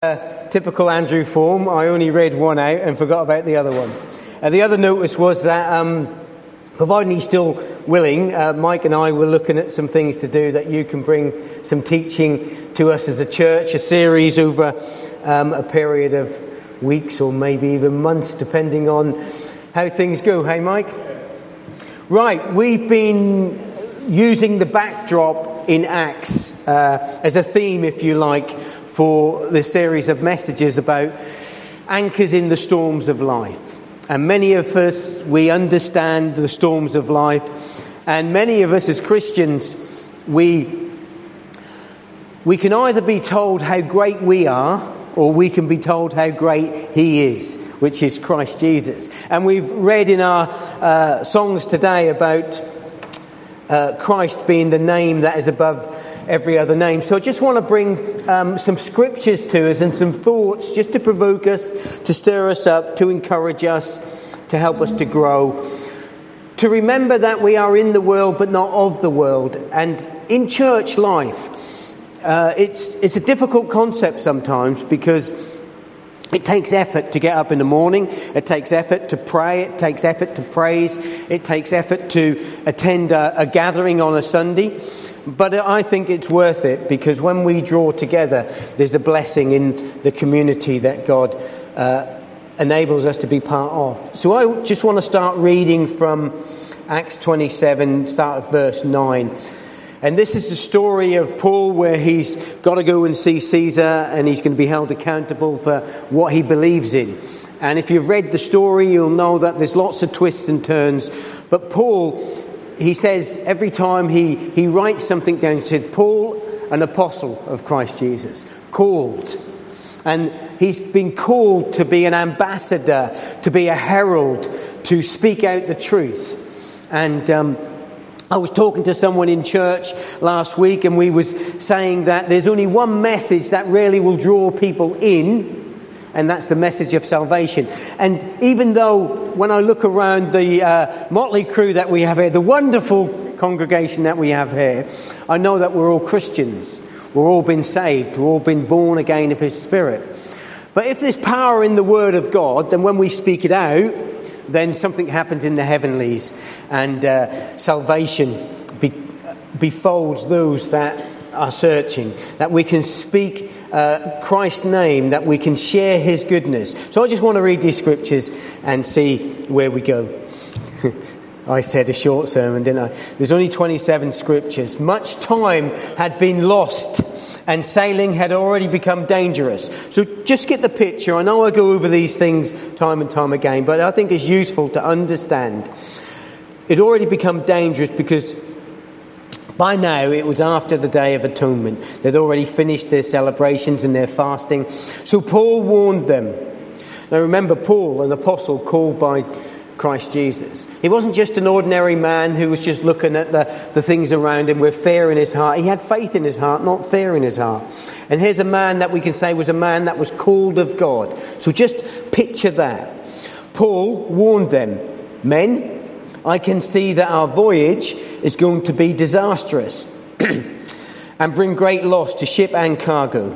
Typical Andrew form, I only read one out and forgot about the other one. The other notice was that, providing he's still willing, Mike and I were looking at some things to do that you can bring some teaching to us as a church, a series over a period of weeks or maybe even months, depending on how things go. Hey, Mike? Right, we've been using the backdrop in Acts as a theme, if you like, for this series of messages about anchors in the storms of life. And many of us, we understand the storms of life, and many of us as Christians, we can either be told how great we are, or we can be told how great He is, which is Christ Jesus. And we've read in our songs today about Christ being the name that is above every other name. So I just want to bring some scriptures to us and some thoughts just to provoke us, to stir us up, to encourage us, to help us to grow, to remember that we are in the world but not of the world. And in church life, it's a difficult concept sometimes, because it takes effort to get up in the morning, it takes effort to pray, it takes effort to praise, it takes effort to attend a gathering on a Sunday. But I think it's worth it, because when we draw together, there's a blessing in the community that God enables us to be part of. So I just want to start reading from Acts 27, start at verse 9. And this is the story of Paul, where he's got to go and see Caesar, and he's going to be held accountable for what he believes in. And if you've read the story, you'll know that there's lots of twists and turns. But Paul, he says every time he writes something down, he said, Paul, an apostle of Christ Jesus, called. And he's been called to be an ambassador, to be a herald, to speak out the truth. And I was talking to someone in church last week, and we was saying that there's only one message that really will draw people in, and that's the message of salvation. And even though when I look around the motley crew that we have here, the wonderful congregation that we have here, I know that we're all Christians. We're all been saved. We're all been born again of His Spirit. But if there's power in the Word of God, then when we speak it out, then something happens in the heavenlies, and salvation befolds those that are searching, that we can speak Christ's name, that we can share His goodness. So I just want to read these scriptures and see where we go. I said a short sermon, didn't I? There's only 27 scriptures. Much time had been lost, and sailing had already become dangerous. So just get the picture. I know I go over these things time and time again, but I think it's useful to understand. It had already become dangerous because by now it was after the Day of Atonement. They'd already finished their celebrations and their fasting. So Paul warned them. Now remember, Paul, an apostle called by Christ Jesus. He wasn't just an ordinary man who was just looking at the things around him with fear in his heart. He had faith in his heart, not fear in his heart. And here's a man that we can say was a man that was called of God. So just picture that. Paul warned them, men, I can see that our voyage is going to be disastrous and bring great loss to ship and cargo,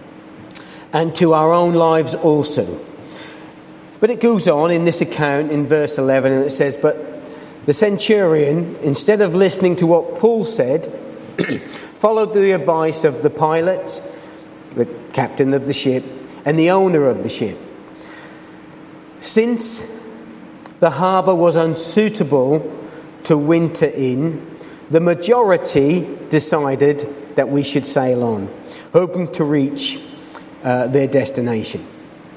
and to our own lives also. But it goes on in this account in verse 11, and it says, but the centurion, instead of listening to what Paul said, followed the advice of the pilot, the captain of the ship, and the owner of the ship. Since the harbour was unsuitable to winter in, the majority decided that we should sail on, hoping to reach their destination,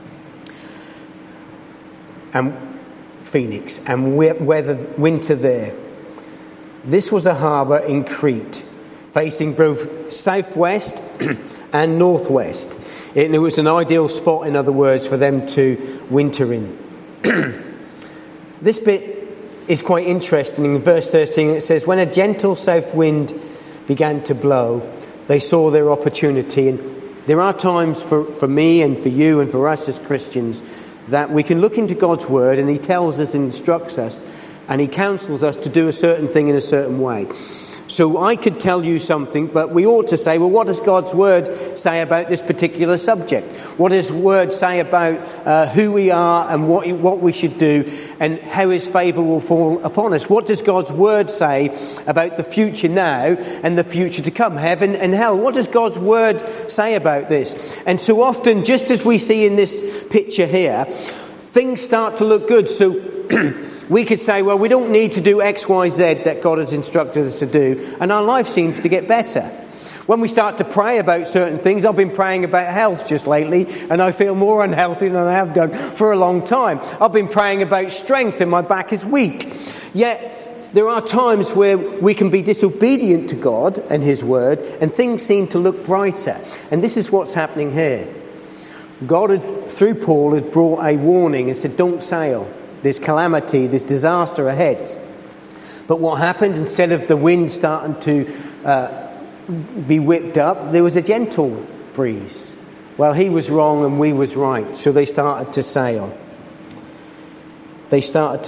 and Phoenix, and weather winter there. This was a harbour in Crete, facing both southwest and northwest. It was an ideal spot, in other words, for them to winter in. This bit is quite interesting. In verse 13 it says, when a gentle south wind began to blow, they saw their opportunity. And there are times for me and for you and for us as Christians that we can look into God's word, and He tells us and instructs us, and He counsels us to do a certain thing in a certain way. So I could tell you something, but we ought to say, well, what does God's word say about this particular subject? What does his word say about who we are and what we should do and how his favour will fall upon us? What does God's word say about the future now and the future to come, heaven and hell? What does God's word say about this? And so often, just as we see in this picture here, things start to look good. So we could say, well, we don't need to do X, Y, Z that God has instructed us to do, and our life seems to get better. When we start to pray about certain things, I've been praying about health just lately, and I feel more unhealthy than I have done for a long time. I've been praying about strength, and my back is weak. Yet, there are times where we can be disobedient to God and his word, and things seem to look brighter. And this is what's happening here. God, through Paul, had brought a warning and said, don't sail. There's calamity, there's disaster ahead. But what happened, instead of the wind starting to be whipped up, there was a gentle breeze. Well, he was wrong and we was right. So they started to sail. They saw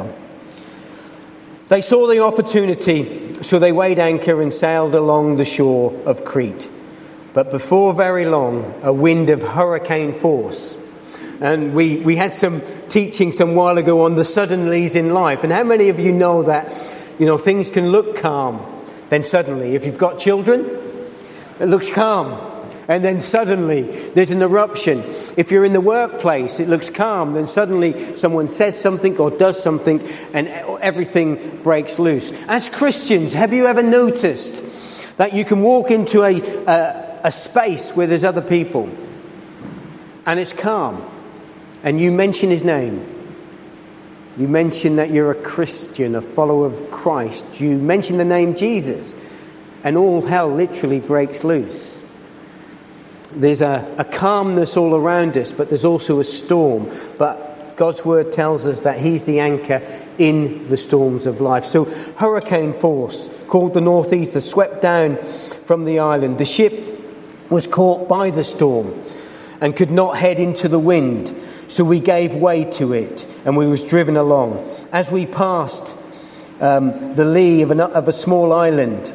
the opportunity, so they weighed anchor and sailed along the shore of Crete. But before very long, a wind of hurricane force. And we had some teaching some while ago on the suddenlies in life. And how many of you know that, things can look calm, then suddenly, if you've got children, it looks calm. And then suddenly, there's an eruption. If you're in the workplace, it looks calm. Then suddenly, someone says something or does something, and everything breaks loose. As Christians, have you ever noticed that you can walk into a space where there's other people, and it's calm? And you mention his name. You mention that you're a Christian, a follower of Christ. You mention the name Jesus. And all hell literally breaks loose. There's a calmness all around us, but there's also a storm. But God's word tells us that he's the anchor in the storms of life. So hurricane force, called the Northeaster, swept down from the island. The ship was caught by the storm and could not head into the wind. So we gave way to it, and we was driven along. As we passed the lee of a small island,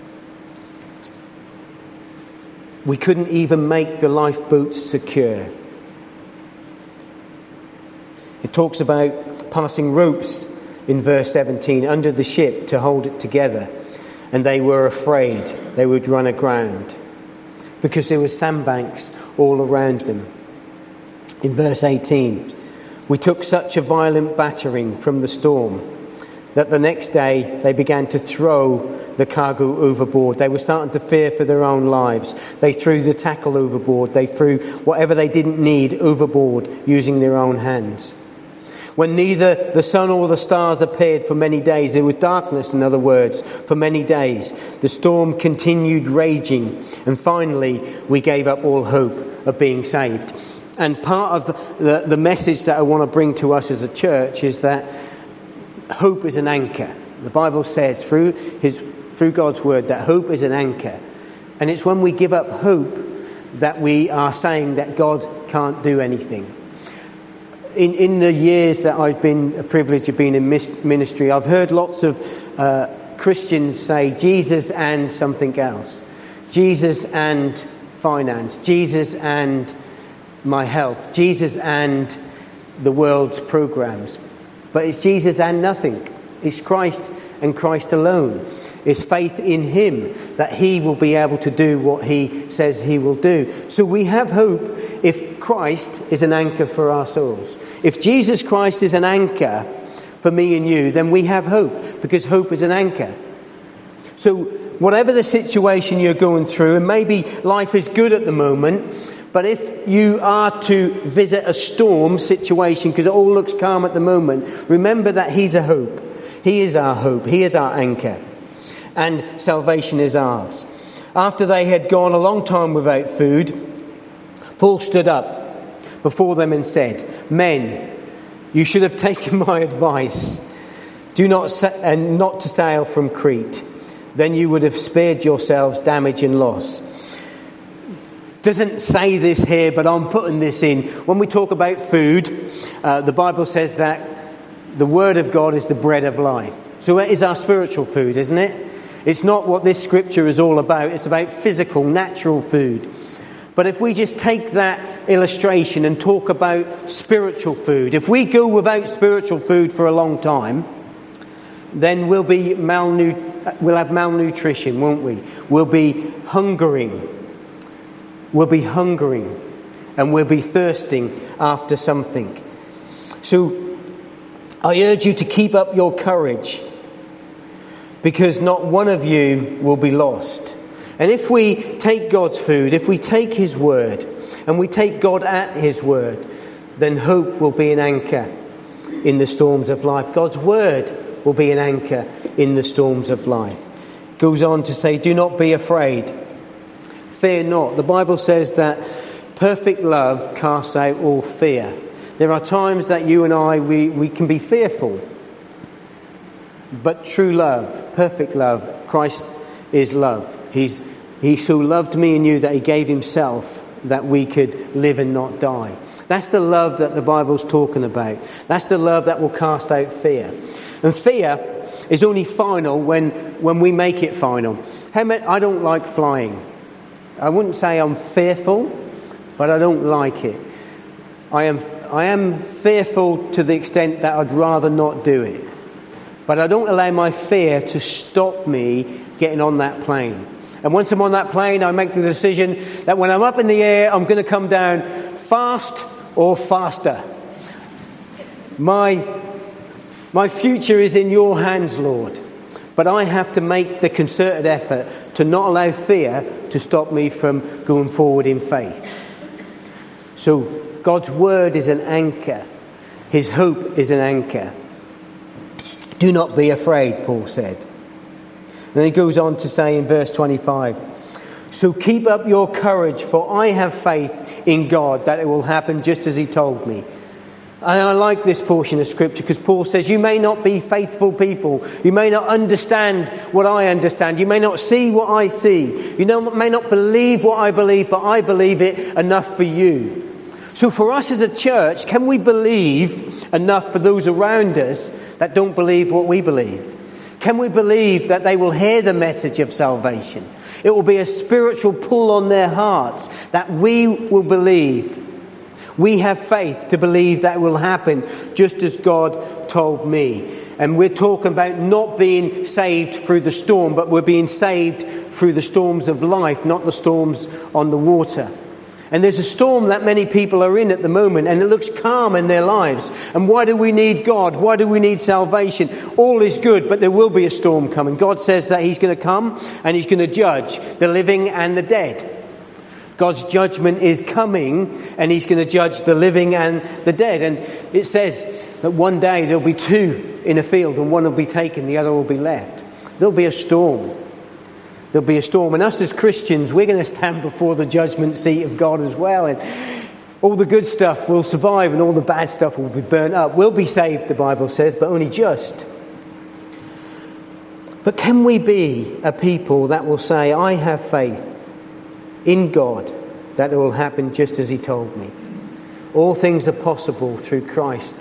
we couldn't even make the lifeboats secure. It talks about passing ropes in verse 17 under the ship to hold it together, and they were afraid they would run aground because there were sandbanks all around them. In verse 18, we took such a violent battering from the storm that the next day they began to throw the cargo overboard. They were starting to fear for their own lives. They threw the tackle overboard. They threw whatever they didn't need overboard using their own hands. When neither the sun or the stars appeared for many days, there was darkness, in other words, for many days. The storm continued raging, and finally we gave up all hope of being saved. And part of the message that I want to bring to us as a church is that hope is an anchor. The Bible says through God's word that hope is an anchor. And it's when we give up hope that we are saying that God can't do anything. In the years that I've been privileged of being in ministry, I've heard lots of Christians say Jesus and something else. Jesus and finance. Jesus and my health, Jesus and the world's programs. But it's Jesus and nothing. It's Christ and Christ alone. It's faith in him that he will be able to do what he says he will do. So we have hope if Christ is an anchor for our souls. If Jesus Christ is an anchor for me and you, then we have hope, because hope is an anchor. So whatever the situation you're going through, and maybe life is good at the moment, but if you are to visit a storm situation because it all looks calm at the moment, remember that he's a hope. He is our hope. He is our anchor. And salvation is ours. After they had gone a long time without food, Paul stood up before them and said, "Men, you should have taken my advice. Not to sail from Crete. Then you would have spared yourselves damage and loss." Doesn't say this here, but I'm putting this in. When we talk about food, the Bible says that the Word of God is the bread of life. So it is our spiritual food, isn't it? It's not what this scripture is all about. It's about physical, natural food. But if we just take that illustration and talk about spiritual food, if we go without spiritual food for a long time, then we'll have malnutrition, won't we? We'll be hungering. We'll be hungering. And we'll be thirsting after something. So I urge you to keep up your courage, because not one of you will be lost. And if we take God's food, if we take his word, and we take God at his word, then hope will be an anchor in the storms of life. God's word will be an anchor in the storms of life. It goes on to say, do not be afraid. Fear not. The Bible says that perfect love casts out all fear. There are times that you and I, we can be fearful. But true love, perfect love, Christ is love. He so loved me and you that he gave himself that we could live and not die. That's the love that the Bible's talking about. That's the love that will cast out fear. And fear is only final when we make it final. I don't like flying. I wouldn't say I'm fearful, but I don't like it. I am fearful to the extent that I'd rather not do it. But I don't allow my fear to stop me getting on that plane. And once I'm on that plane, I make the decision that when I'm up in the air, I'm going to come down fast or faster. My future is in your hands, Lord. But I have to make the concerted effort to not allow fear to stop me from going forward in faith. So God's word is an anchor. His hope is an anchor. Do not be afraid, Paul said. Then he goes on to say in verse 25, so keep up your courage, for I have faith in God that it will happen just as he told me. And I like this portion of scripture because Paul says, you may not be faithful people. You may not understand what I understand. You may not see what I see. You may not believe what I believe, but I believe it enough for you. So for us as a church, can we believe enough for those around us that don't believe what we believe? Can we believe that they will hear the message of salvation? It will be a spiritual pull on their hearts that we will believe. We have faith to believe that will happen just as God told me. And we're talking about not being saved through the storm, but we're being saved through the storms of life, not the storms on the water. And there's a storm that many people are in at the moment, and it looks calm in their lives. And why do we need God? Why do we need salvation? All is good, but there will be a storm coming. God says that he's going to come and he's going to judge the living and the dead. God's judgment is coming, and he's going to judge the living and the dead. And it says that one day there'll be two in a field, and one will be taken, the other will be left. There'll be a storm. There'll be a storm. And us as Christians, we're going to stand before the judgment seat of God as well. And all the good stuff will survive and all the bad stuff will be burnt up. We'll be saved, the Bible says, but only just. But can we be a people that will say, I have faith in God that it will happen just as he told me? All things are possible through Christ.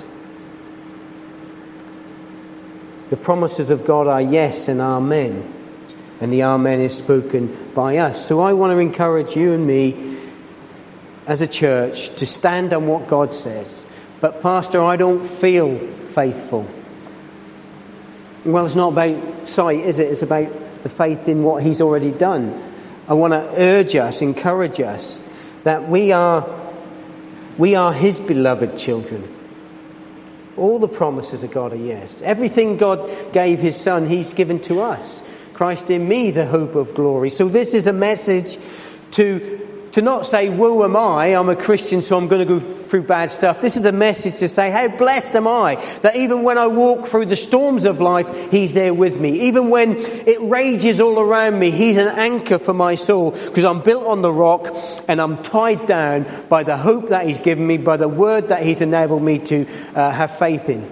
The promises of God are yes and amen. And the amen is spoken by us. So I want to encourage you and me as a church to stand on what God says. But Pastor, I don't feel faithful. Well, it's not about sight, is it? It's about the faith in what he's already done. I want to urge us, encourage us, that we are his beloved children. All the promises of God are yes. Everything God gave his son, he's given to us. Christ in me, the hope of glory. So this is a message to not say, woe am I'm a Christian, so I'm going to go through bad stuff. This is a message to say, how blessed am I, that even when I walk through the storms of life, he's there with me. Even when it rages all around me, he's an anchor for my soul, because I'm built on the rock and I'm tied down by the hope that he's given me, by the word that he's enabled me to have faith in.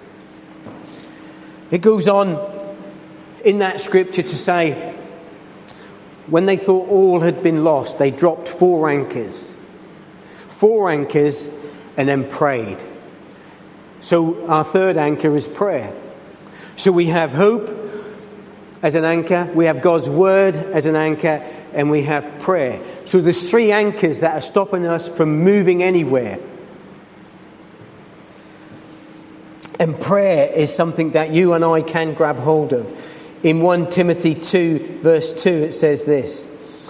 It goes on in that scripture to say, when they thought all had been lost, they dropped 4 anchors. 4 anchors and then prayed. So our third anchor is prayer. So we have hope as an anchor, we have God's word as an anchor, and we have prayer. So there's three anchors that are stopping us from moving anywhere. And prayer is something that you and I can grab hold of. In 1 Timothy 2, verse 2, it says this.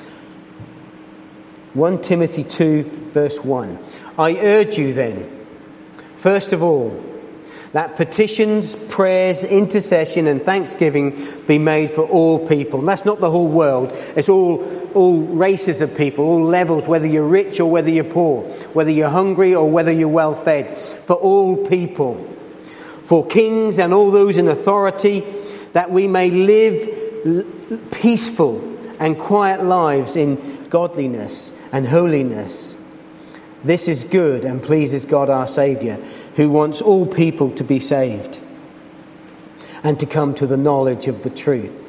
1 Timothy 2, verse 1. I urge you then, first of all, that petitions, prayers, intercession and thanksgiving be made for all people. And that's not the whole world. It's all races of people, all levels, whether you're rich or whether you're poor, whether you're hungry or whether you're well fed. For all people. For kings and all those in authority, that we may live peaceful and quiet lives in godliness and holiness. This is good and pleases God our Saviour, who wants all people to be saved and to come to the knowledge of the truth.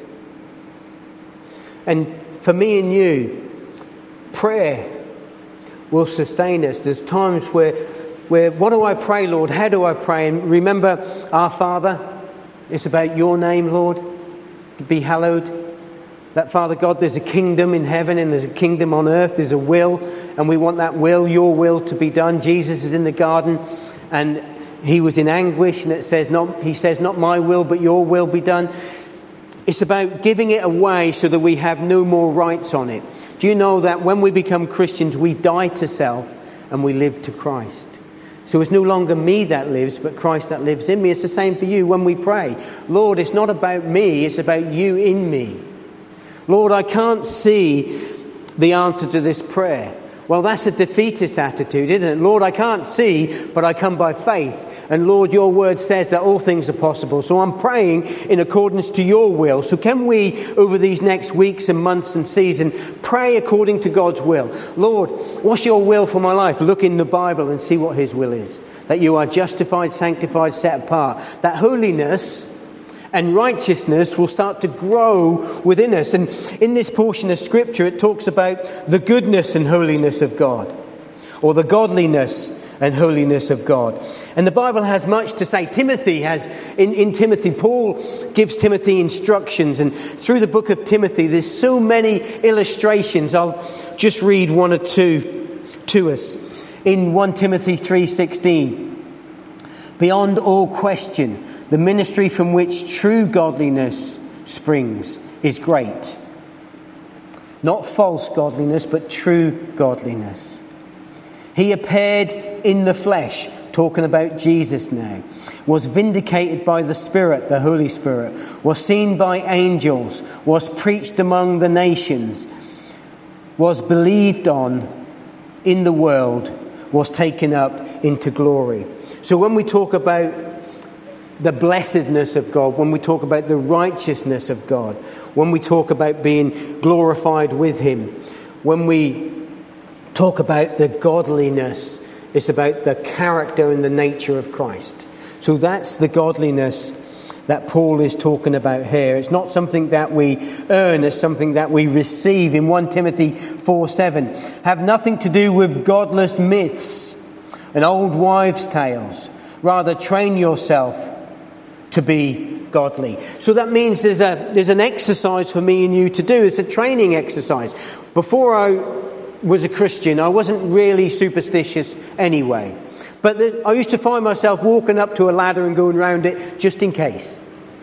And for me and you, prayer will sustain us. There's times where what do I pray, Lord? How do I pray? And remember, our Father, it's about your name, Lord, to be hallowed. That, Father God, there's a kingdom in heaven and there's a kingdom on earth. There's a will, and we want that will, your will, to be done. Jesus is in the garden and he was in anguish, and he says, not my will, but your will be done. It's about giving it away so that we have no more rights on it. Do you know that when we become Christians, we die to self and we live to Christ? So it's no longer me that lives, but Christ that lives in me. It's the same for you when we pray. Lord, it's not about me, it's about you in me. Lord, I can't see the answer to this prayer. Well, that's a defeatist attitude, isn't it? Lord, I can't see, but I come by faith. And Lord, your word says that all things are possible. So I'm praying in accordance to your will. So can we, over these next weeks and months and season, pray according to God's will? Lord, what's your will for my life? Look in the Bible and see what his will is. That you are justified, sanctified, set apart. That holiness and righteousness will start to grow within us. And in this portion of Scripture, it talks about the goodness and holiness of God, or the godliness and holiness of God. And the Bible has much to say. Timothy has, in Timothy, Paul gives Timothy instructions. And through the book of Timothy, there's so many illustrations. I'll just read one or two to us. In 1 Timothy 3:16, beyond all question, the ministry from which true godliness springs is great. Not false godliness, but true godliness. He appeared in the flesh, talking about Jesus now, was vindicated by the Spirit, the Holy Spirit, was seen by angels, was preached among the nations, was believed on in the world, was taken up into glory. So when we talk about the blessedness of God, when we talk about the righteousness of God, when we talk about being glorified with him, when we talk about the godliness, it's about the character and the nature of Christ. So that's the godliness that Paul is talking about here. It's not something that we earn, it's something that we receive. In 1 Timothy 4:7, have nothing to do with godless myths and old wives' tales. Rather, train yourself to be godly. So that means there's an exercise for me and you to do. It's a training exercise. Before I was a Christian, I wasn't really superstitious anyway. But I used to find myself walking up to a ladder and going round it just in case.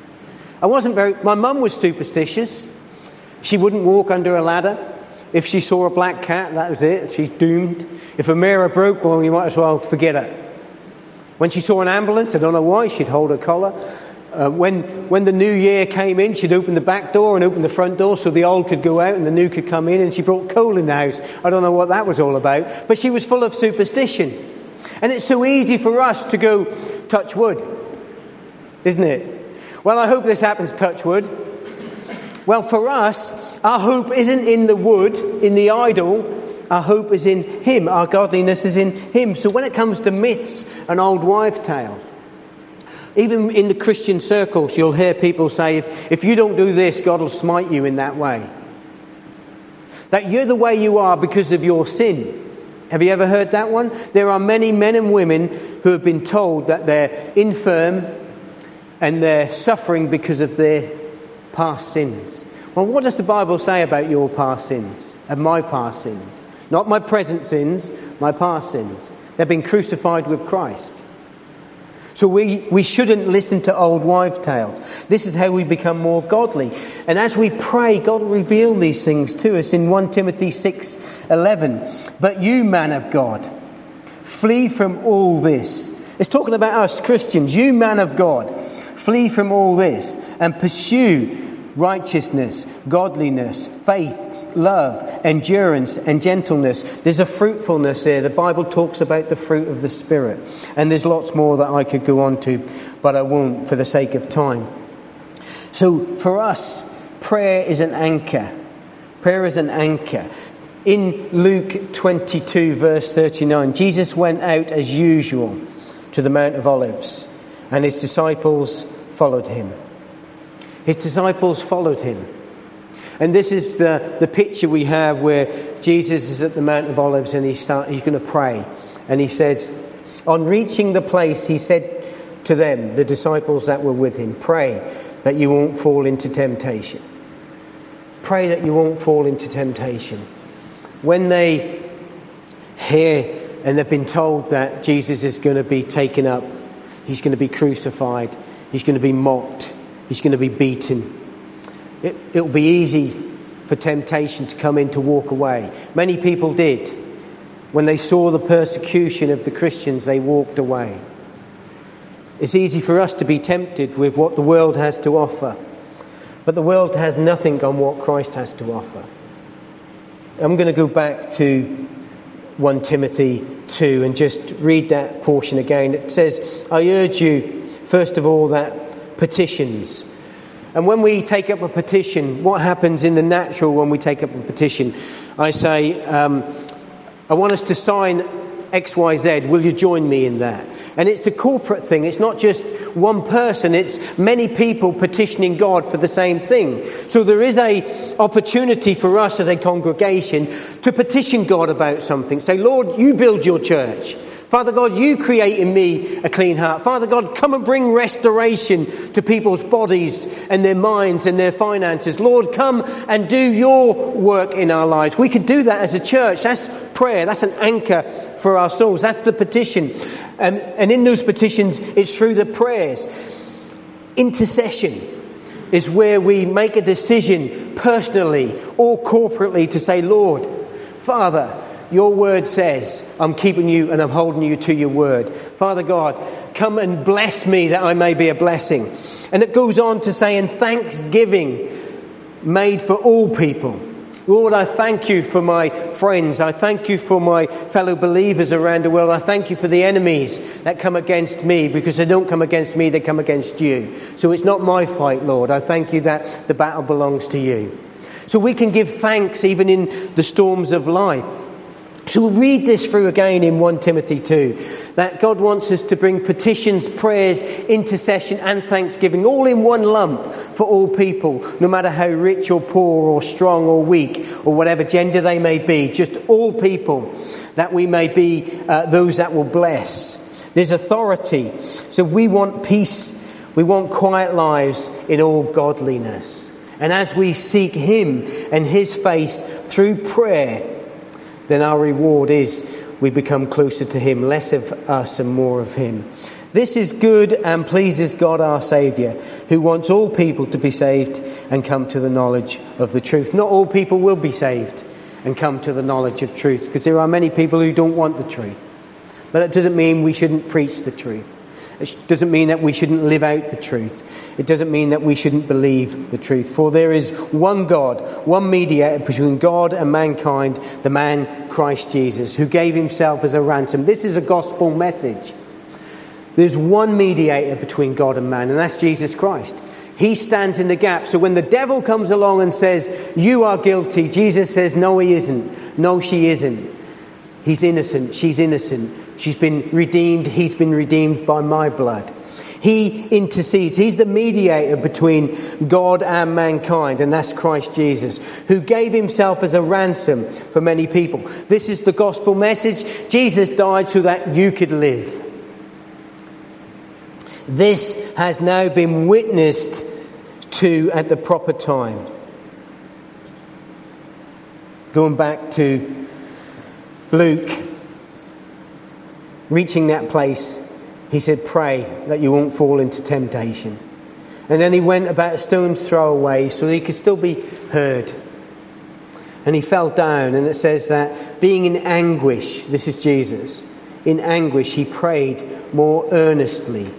My mum was superstitious. She wouldn't walk under a ladder. If she saw a black cat, that was it. She's doomed. If a mirror broke, well, you might as well forget it. When she saw an ambulance, I don't know why, she'd hold her collar. When the new year came in, she'd open the back door and open the front door so the old could go out and the new could come in, and she brought coal in the house. I don't know what that was all about, but she was full of superstition. And it's so easy for us to go, touch wood, isn't it? Well, I hope this happens, touch wood. Well, for us, our hope isn't in the wood, in the idol. Our hope is in him. Our godliness is in him. So when it comes to myths and old wives' tales, even in the Christian circles, you'll hear people say, if you don't do this, God will smite you in that way. That you're the way you are because of your sin. Have you ever heard that one? There are many men and women who have been told that they're infirm and they're suffering because of their past sins. Well, what does the Bible say about your past sins and my past sins? Not my present sins, my past sins. They've been crucified with Christ. So we shouldn't listen to old wives' tales. This is how we become more godly. And as we pray, God will reveal these things to us in 1 Timothy 6:11. But you, man of God, flee from all this. It's talking about us Christians. You, man of God, flee from all this and pursue righteousness, godliness, faith, love, endurance and gentleness. There's a fruitfulness there. The Bible talks about the fruit of the Spirit. And there's lots more that I could go on to, but I won't for the sake of time. So for us, prayer is an anchor. Prayer is an anchor. In Luke 22 verse 39, Jesus went out as usual to the Mount of Olives, and his disciples followed him. His disciples followed him. And this is the picture we have where Jesus is at the Mount of Olives and he's going to pray. And he says, on reaching the place, he said to them, the disciples that were with him, pray that you won't fall into temptation. Pray that you won't fall into temptation. When they hear and they've been told that Jesus is going to be taken up, he's going to be crucified, he's going to be mocked, he's going to be beaten, it'll be easy for temptation to come in to walk away. Many people did. When they saw the persecution of the Christians, they walked away. It's easy for us to be tempted with what the world has to offer. But the world has nothing on what Christ has to offer. I'm going to go back to 1 Timothy 2 and just read that portion again. It says, I urge you, first of all, that petitions. And when we take up a petition, what happens in the natural when we take up a petition? I say, I want us to sign XYZ. Will you join me in that? And it's a corporate thing. It's not just one person. It's many people petitioning God for the same thing. So there is a opportunity for us as a congregation to petition God about something. Say, Lord, you build your church. Father God, you create in me a clean heart. Father God, come and bring restoration to people's bodies and their minds and their finances. Lord, come and do your work in our lives. We could do that as a church. That's prayer. That's an anchor for our souls. That's the petition. And in those petitions, it's through the prayers. Intercession is where we make a decision personally or corporately to say, Lord, Father, your word says, I'm keeping you and I'm holding you to your word. Father God, come and bless me that I may be a blessing. And it goes on to say, in thanksgiving made for all people. Lord, I thank you for my friends. I thank you for my fellow believers around the world. I thank you for the enemies that come against me, because they don't come against me, they come against you. So it's not my fight, Lord. I thank you that the battle belongs to you. So we can give thanks even in the storms of life. So we'll read this through again in 1 Timothy 2, that God wants us to bring petitions, prayers, intercession and thanksgiving all in one lump for all people, no matter how rich or poor or strong or weak or whatever gender they may be, just all people, that we may be those that will bless. There's authority. So we want peace, we want quiet lives in all godliness. And as we seek him and his face through prayer, then our reward is we become closer to him, less of us and more of him. This is good and pleases God our Saviour, who wants all people to be saved and come to the knowledge of the truth. Not all people will be saved and come to the knowledge of truth, because there are many people who don't want the truth. But that doesn't mean we shouldn't preach the truth. It doesn't mean that we shouldn't live out the truth. It doesn't mean that we shouldn't believe the truth. For there is one God, one mediator between God and mankind, the man Christ Jesus, who gave himself as a ransom. This is a gospel message. There's one mediator between God and man, and that's Jesus Christ. He stands in the gap. So when the devil comes along and says, you are guilty, Jesus says, no, he isn't. No, she isn't. He's innocent. She's innocent. She's been redeemed. He's been redeemed by my blood. He intercedes. He's the mediator between God and mankind, and that's Christ Jesus, who gave himself as a ransom for many people. This is the gospel message. Jesus died so that you could live. This has now been witnessed to at the proper time. Going back to Luke, reaching that place, he said, pray that you won't fall into temptation. And then he went about a stone's throw away so that he could still be heard. And he fell down, and it says that being in anguish, this is Jesus, in anguish he prayed more earnestly.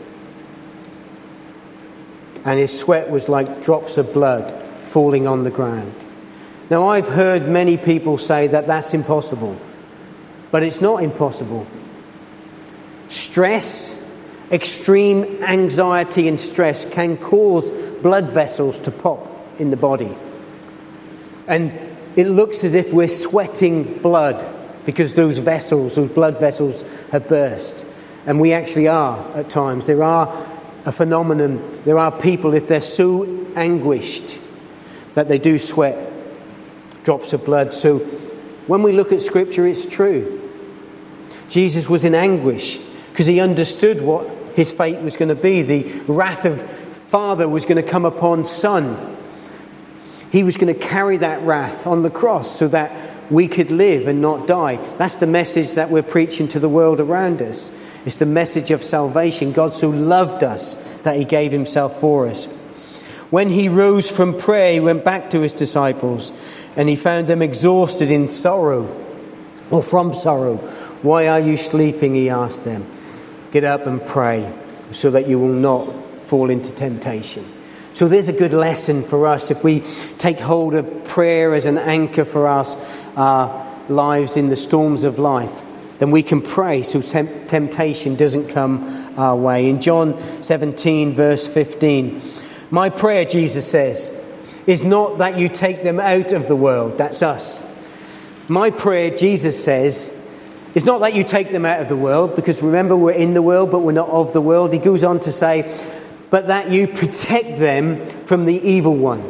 And his sweat was like drops of blood falling on the ground. Now, I've heard many people say that that's impossible. But it's not impossible. Stress, extreme anxiety and stress can cause blood vessels to pop in the body. And it looks as if we're sweating blood because those blood vessels have burst. And we actually are at times. There are a phenomenon, there are people, if they're so anguished, that they do sweat drops of blood. So when we look at Scripture, it's true. Jesus was in anguish because he understood what his fate was going to be. The wrath of Father was going to come upon Son. He was going to carry that wrath on the cross so that we could live and not die. That's the message that we're preaching to the world around us. It's the message of salvation. God so loved us that he gave himself for us. When he rose from prayer, he went back to his disciples and he found them exhausted in sorrow, or from sorrow. Why are you sleeping? He asked them. Get up and pray so that you will not fall into temptation. So there's a good lesson for us if we take hold of prayer as an anchor for us, our lives in the storms of life. Then we can pray so temptation doesn't come our way. In John 17 verse 15, my prayer, Jesus says, is not that you take them out of the world. That's us. My prayer, Jesus says, is not that you take them out of the world, because remember, we're in the world, but we're not of the world. He goes on to say, but that you protect them from the evil one.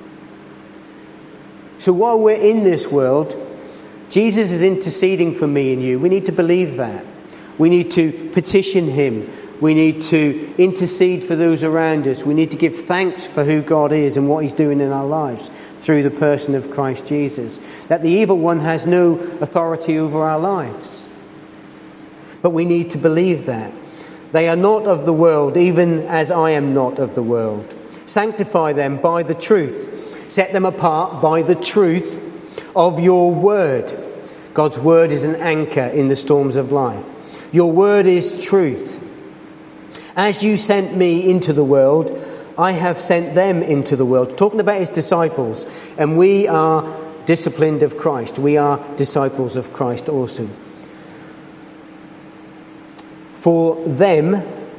So while we're in this world, Jesus is interceding for me and you. We need to believe that. We need to petition him. We need to intercede for those around us. We need to give thanks for who God is and what he's doing in our lives through the person of Christ Jesus. That the evil one has no authority over our lives. But we need to believe that. They are not of the world, even as I am not of the world. Sanctify them by the truth. Set them apart by the truth of your word. God's word is an anchor in the storms of life. Your word is truth. As you sent me into the world, I have sent them into the world. Talking about his disciples. And we are disciplined of Christ. We are disciples of Christ also. For them,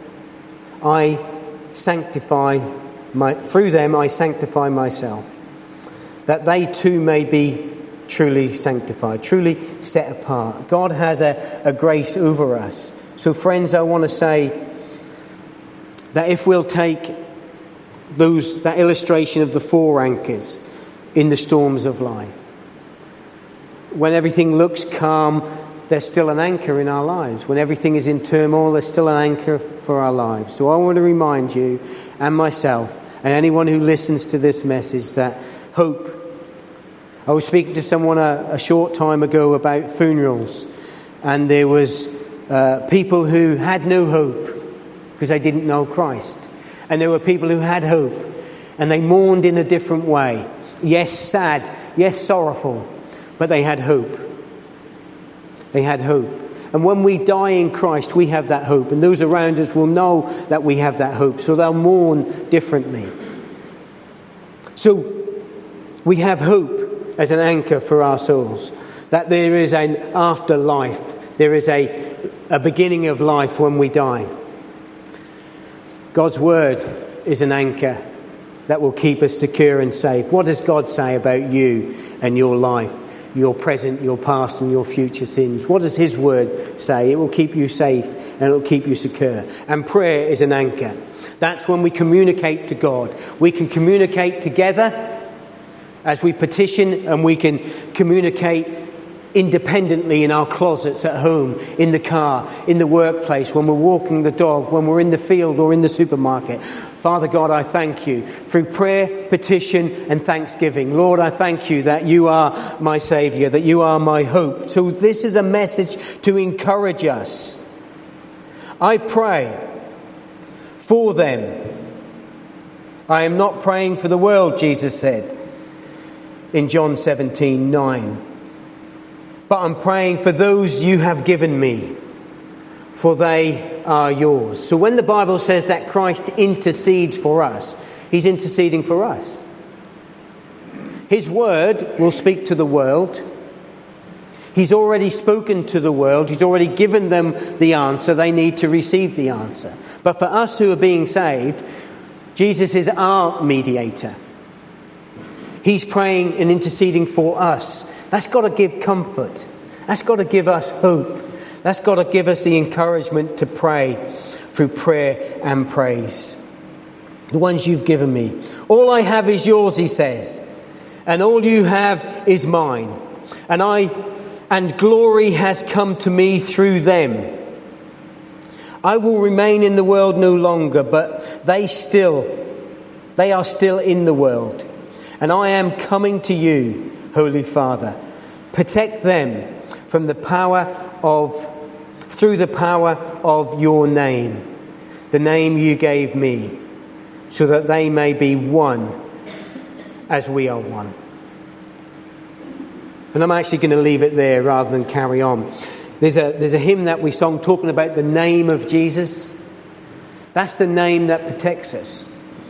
through them I sanctify myself, that they too may be truly sanctified, truly set apart. God has a grace over us. So friends, I want to say that if we'll take that illustration of the four anchors in the storms of life, when everything looks calm, there's still an anchor in our lives. When everything is in turmoil, there's still an anchor for our lives. So I want to remind you and myself and anyone who listens to this message that hope. I was speaking to someone a short time ago about funerals, and there was people who had no hope because they didn't know Christ. And there were people who had hope, and they mourned in a different way. Yes, sad, yes, sorrowful, but they had hope. They had hope. And when we die in Christ, we have that hope. And those around us will know that we have that hope. So they'll mourn differently. So we have hope as an anchor for our souls. That there is an afterlife. There is a beginning of life when we die. God's word is an anchor that will keep us secure and safe. What does God say about you and your life? Your present, your past and your future sins. What does his word say? It will keep you safe and it will keep you secure. And prayer is an anchor. That's when we communicate to God. We can communicate together as we petition, and we can communicate independently in our closets at home, in the car, in the workplace, when we're walking the dog, when we're in the field or in the supermarket. Father God, I thank you through prayer, petition and thanksgiving. Lord, I thank you that you are my Saviour, that you are my hope. So this is a message to encourage us. I pray for them. I am not praying for the world, Jesus said in John 17:9. But I'm praying for those you have given me, for they are yours. So when the Bible says that Christ intercedes for us, he's interceding for us. His word will speak to the world. He's already spoken to the world. He's already given them the answer. They need to receive the answer. But for us who are being saved, Jesus is our mediator. He's praying and interceding for us. That's got to give comfort. That's got to give us hope. That's got to give us the encouragement to pray through prayer and praise. The ones you've given me. All I have is yours, he says. And all you have is mine. And glory has come to me through them. I will remain in the world no longer, but they are still in the world. And I am coming to you, Holy Father. Protect them through the power of your name, the name you gave me, so that they may be one as we are one. And I'm actually going to leave it there rather than carry on. There's a hymn that we sung talking about the name of Jesus. That's the name that protects us.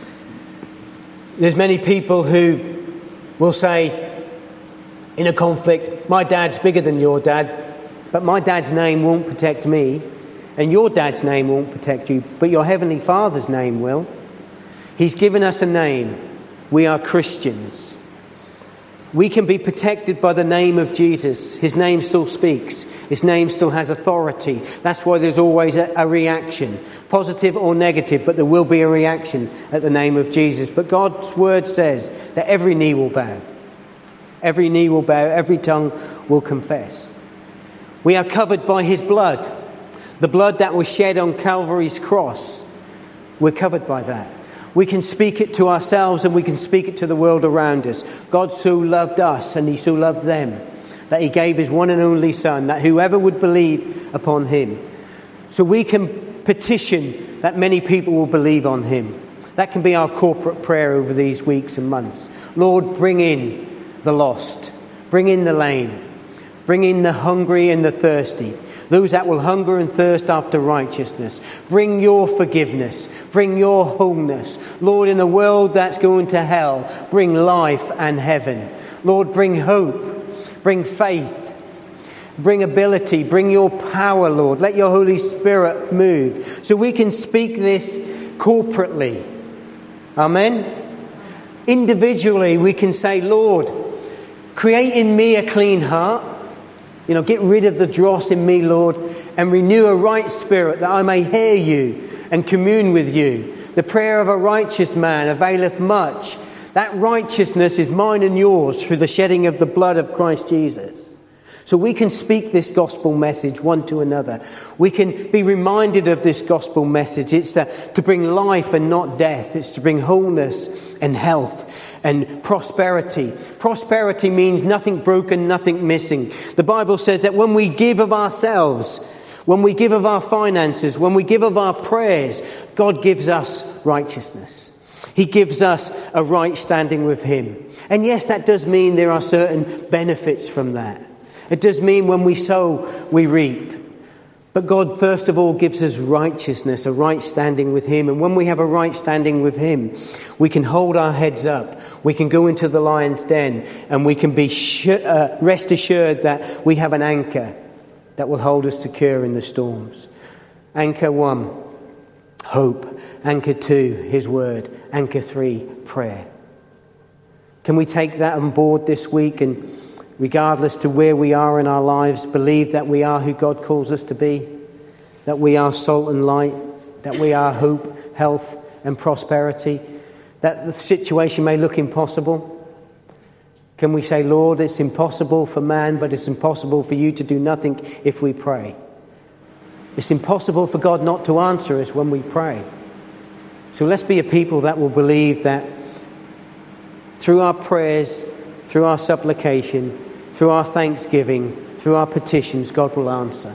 There's many people who will say in a conflict, my dad's bigger than your dad, but my dad's name won't protect me, and your dad's name won't protect you, but your Heavenly Father's name will. He's given us a name. We are Christians. We can be protected by the name of Jesus. His name still speaks. His name still has authority. That's why there's always a reaction, positive or negative, but there will be a reaction at the name of Jesus. But God's word says that every knee will bow. Every knee will bow, every tongue will confess. We are covered by his blood. The blood that was shed on Calvary's cross. We're covered by that. We can speak it to ourselves and we can speak it to the world around us. God so loved us and he so loved them that he gave his one and only Son, that whoever would believe upon him. So we can petition that many people will believe on him. That can be our corporate prayer over these weeks and months. Lord, bring in the lost. Bring in the lame. Bring in the hungry and the thirsty. Those that will hunger and thirst after righteousness. Bring your forgiveness. Bring your wholeness. Lord, in a world that's going to hell, bring life and heaven. Lord, bring hope. Bring faith. Bring ability. Bring your power, Lord. Let your Holy Spirit move. So we can speak this corporately. Amen. Individually, we can say, Lord, create in me a clean heart. Get rid of the dross in me, Lord, and renew a right spirit that I may hear you and commune with you. The prayer of a righteous man availeth much. That righteousness is mine and yours through the shedding of the blood of Christ Jesus. So we can speak this gospel message one to another. We can be reminded of this gospel message. It's to bring life and not death. It's to bring wholeness and health and prosperity. Prosperity means nothing broken, nothing missing. The Bible says that when we give of ourselves, when we give of our finances, when we give of our prayers, God gives us righteousness. He gives us a right standing with him. And yes, that does mean there are certain benefits from that. It does mean when we sow, we reap. But God, first of all, gives us righteousness, a right standing with him. And when we have a right standing with him, we can hold our heads up. We can go into the lion's den and we can be rest assured that we have an anchor that will hold us secure in the storms. Anchor 1, hope. Anchor 2, his word. Anchor 3, prayer. Can we take that on board this week and, regardless to where we are in our lives, believe that we are who God calls us to be, that we are salt and light, that we are hope, health and prosperity, that the situation may look impossible, Can we say, Lord, it's impossible for man, but it's impossible for you to do nothing if we pray? It's impossible for God not to answer us when we pray. So let's be a people that will believe that through our prayers, through our supplication, through our thanksgiving, through our petitions, God will answer.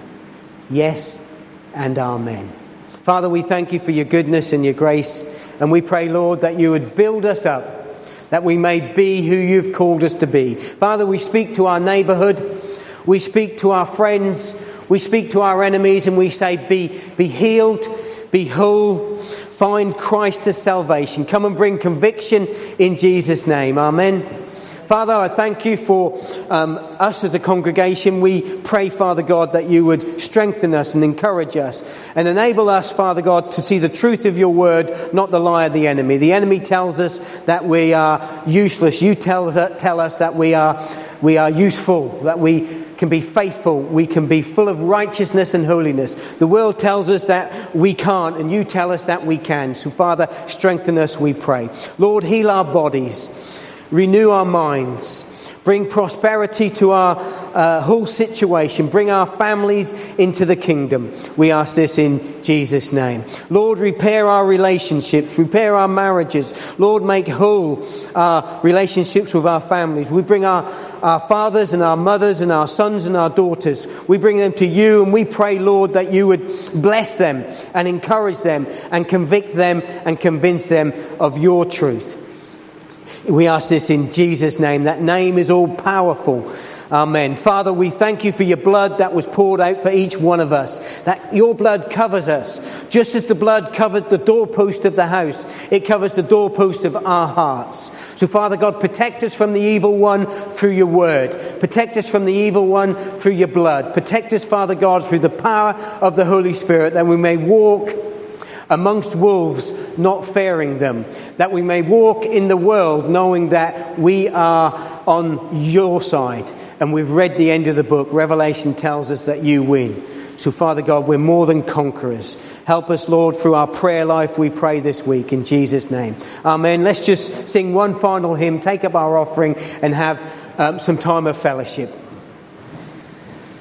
Yes and amen. Father, we thank you for your goodness and your grace, and we pray, Lord, that you would build us up, that we may be who you've called us to be. Father, we speak to our neighbourhood, we speak to our friends, we speak to our enemies, and we say, be healed, be whole, find Christ as salvation. Come and bring conviction in Jesus' name. Amen. Father, I thank you for us as a congregation. We pray, Father God, that you would strengthen us and encourage us and enable us, Father God, to see the truth of your word, not the lie of the enemy. The enemy tells us that we are useless. You tell us that we are useful, that we can be faithful, we can be full of righteousness and holiness. The world tells us that we can't, and you tell us that we can. So, Father, strengthen us, we pray. Lord, heal our bodies. Renew our minds. Bring prosperity to our whole situation. Bring our families into the kingdom. We ask this in Jesus' name. Lord, repair our relationships. Repair our marriages. Lord, make whole our relationships with our families. We bring our fathers and our mothers and our sons and our daughters. We bring them to you, and we pray, Lord, that you would bless them and encourage them and convict them and convince them of your truth. We ask this in Jesus' name. That name is all powerful. Amen. Father, we thank you for your blood that was poured out for each one of us. That your blood covers us. Just as the blood covered the doorpost of the house, it covers the doorpost of our hearts. So, Father God, protect us from the evil one through your word. Protect us from the evil one through your blood. Protect us, Father God, through the power of the Holy Spirit, that we may walk amongst wolves, not fearing them. That we may walk in the world knowing that we are on your side. And we've read the end of the book. Revelation tells us that you win. So, Father God, we're more than conquerors. Help us, Lord, through our prayer life, we pray this week in Jesus' name. Amen. Let's just sing one final hymn, take up our offering, and have some time of fellowship.